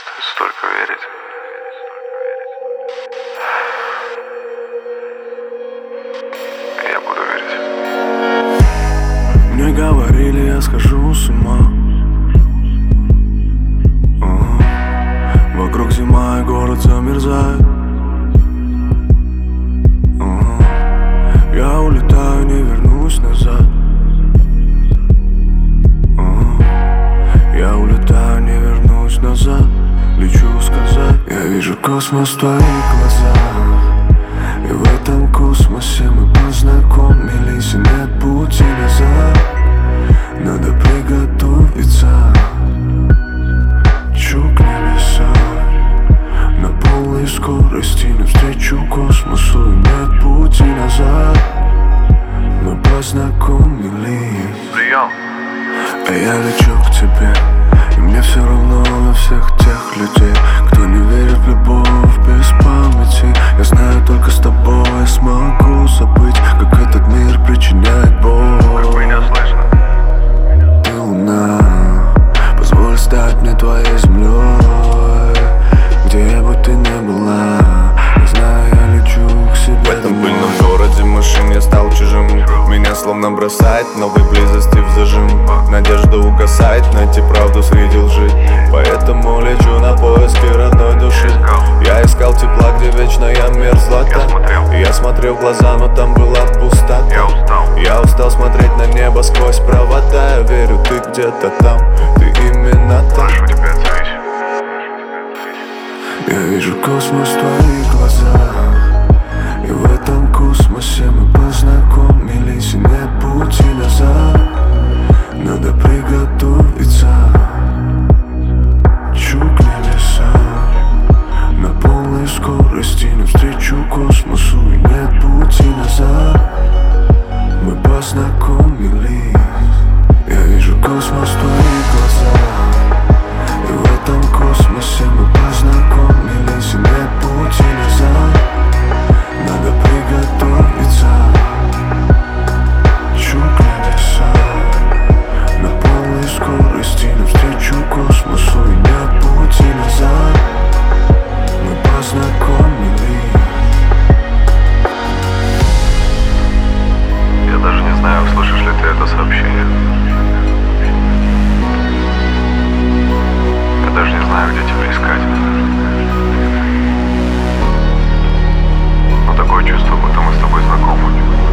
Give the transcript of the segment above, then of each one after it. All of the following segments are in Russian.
Стоит только верить. Я буду верить. Мне говорили, я схожу с ума. Вокруг зима и город замерзает. Я улетаю, не вернусь назад. Я улетаю, не вернусь назад. Лечу сказать, я вижу космос в твоих глазах. И в этом космосе мы познакомились. И нет пути назад. Надо приготовиться. Чу к небесам на полной скорости навстречу космосу. И нет пути назад. Мы познакомились. Прием. А я лечу к тебе. И мне все равно на всех тех людей, кто не верит в любовь без памяти. Я знаю, только с тобой я смогу забыть, как этот мир причиняет боль. Меня слышно? Ты луна, позволь стать мне твоей землей. Где бы ты ни была, я знаю, я лечу к себе. В этом пыльном городе машине стал чужим. Меня словно бросает новой близости в зажим. Надежда угасает, найти правду среди лжи. Поэтому лечу на поиски родной души. Я искал тепла, где вечная мерзлота. Я смотрел в глаза, но там была пустота. Я устал смотреть на небо сквозь провода. Я верю, ты где-то там, ты именно там. Прошу тебя, отзовись. Я вижу космос в твоих глазах. И в этом космосе мы познакомились. И нет пути назад. Надо приготовиться. Чу к небесам на полной скорости навстречу космосу. И нет пути назад. Мы познакомились. Я вижу космос в твоих глазах. И в этом космосе мы познакомились. И нет пути назад. Надо приготовиться. Чу к небесам на полной скорости навстречу космосу. И нет пути назад. Мы познакомились. Я даже не знаю, услышишь ли ты это сообщение. Я даже не знаю, где тебя искать. Но такое чувство, будто мы с тобой знакомы.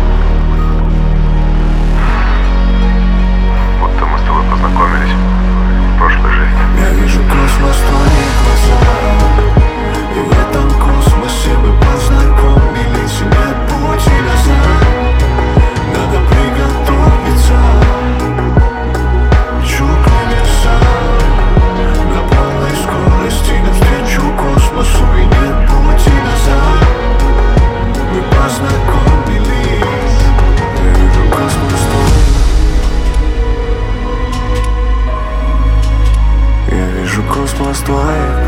Будто мы с тобой познакомились в прошлой жизни. Я вижу космос в твоих глазах. И в этом космосе мы познакомились. И нет пути назад. Надо приготовиться. Чу к небесам на полной скорости навстречу космосу. И нет пути назад. Мы познакомились. Я вижу космос в твоих. Я вижу космос в твоих